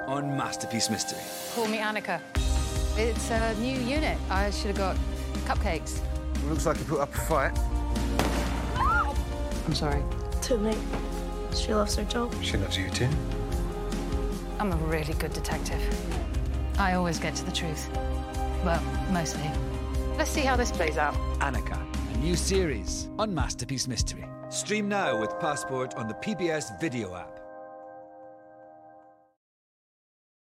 on Masterpiece Mystery. Call me Annika. It's a new unit. I should have got cupcakes. Looks like you put up a fight. I'm sorry. Too late. She loves her job. She loves you too. I'm a really good detective. I always get to the truth. Well, mostly. Let's see how this plays out. Annika, a new series on Masterpiece Mystery. Stream now with Passport on the PBS Video app.